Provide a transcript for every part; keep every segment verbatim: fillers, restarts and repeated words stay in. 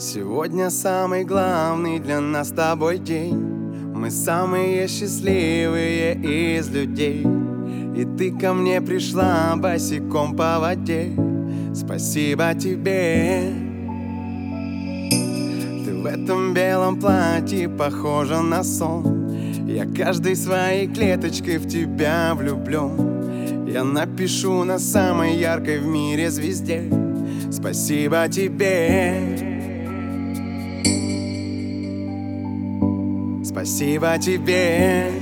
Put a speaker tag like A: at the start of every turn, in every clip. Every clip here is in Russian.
A: Сегодня самый главный для нас с тобой день. Мы самые счастливые из людей. И ты ко мне пришла босиком по воде. Спасибо тебе. Ты в этом белом платье похожа на сон. Я каждой своей клеточкой в тебя влюблен. Я напишу на самой яркой в мире звезде: спасибо тебе. Спасибо тебе.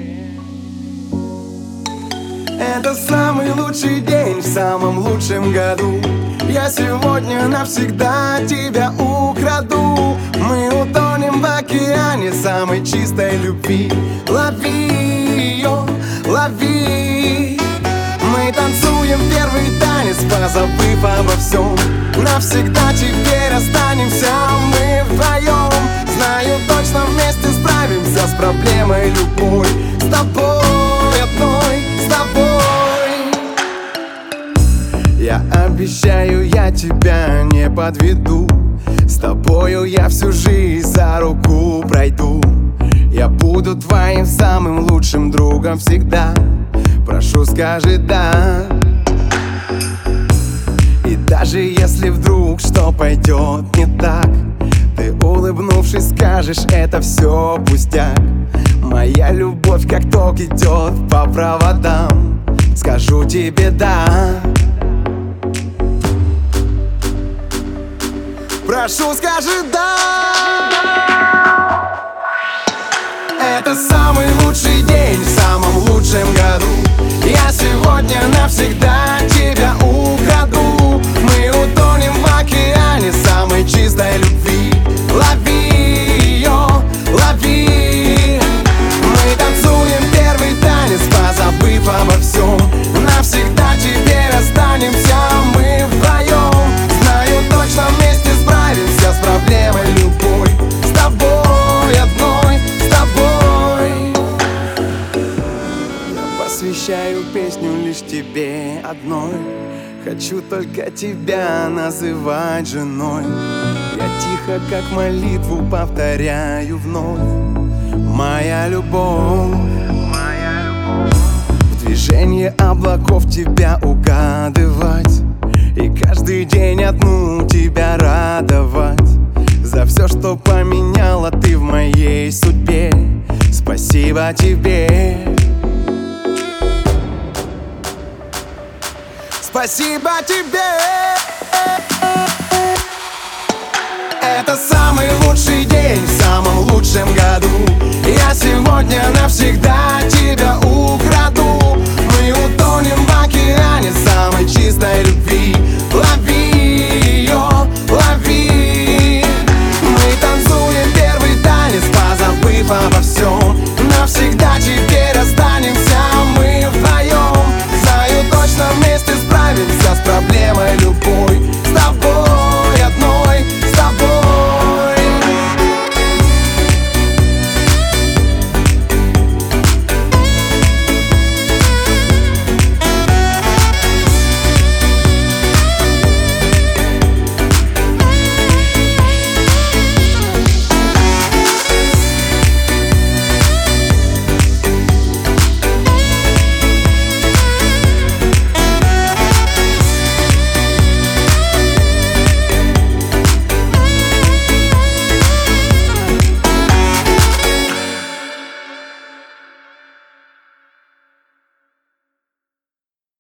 A: Это самый лучший день в самом лучшем году. Я сегодня навсегда тебя украду. Мы утонем в океане самой чистой любви. Лови ее, лови. Мы танцуем первый танец, позабыв обо всем. Навсегда теперь останемся мы вдвоем. Знаю, точно вместе справимся с проблемой любой. С тобой одной, с тобой. Я обещаю, я тебя не подведу. С тобою я всю жизнь за руку пройду. Я буду твоим самым лучшим другом всегда. Прошу, скажи «да». И даже если вдруг что пойдет не так, ты, улыбнувшись, скажешь: это все пустяк. Моя любовь как ток идет по проводам. Скажу тебе «да». Прошу, скажи «да». Это самый лучший день в самом лучшем году. Я сегодня навсегда тебя украду. Мы утонем в океане самой чистой любви. Лови ее, лови. Мы танцуем первый танец, позабыв обо всем. Навсегда теперь останемся мы вдвоем. Знаю, точно вместе справимся с проблемой любой. С тобой одной, с тобой. Я посвящаю песню лишь тебе одной. Хочу только тебя называть женой. Я тихо, как молитву, повторяю вновь: моя любовь. В движении облаков тебя угадывать. И каждый день одну тебя радовать. За все, что поменяла ты в моей судьбе. Спасибо тебе. Спасибо тебе. Это самый лучший день в самом лучшем году. Я сегодня навсегда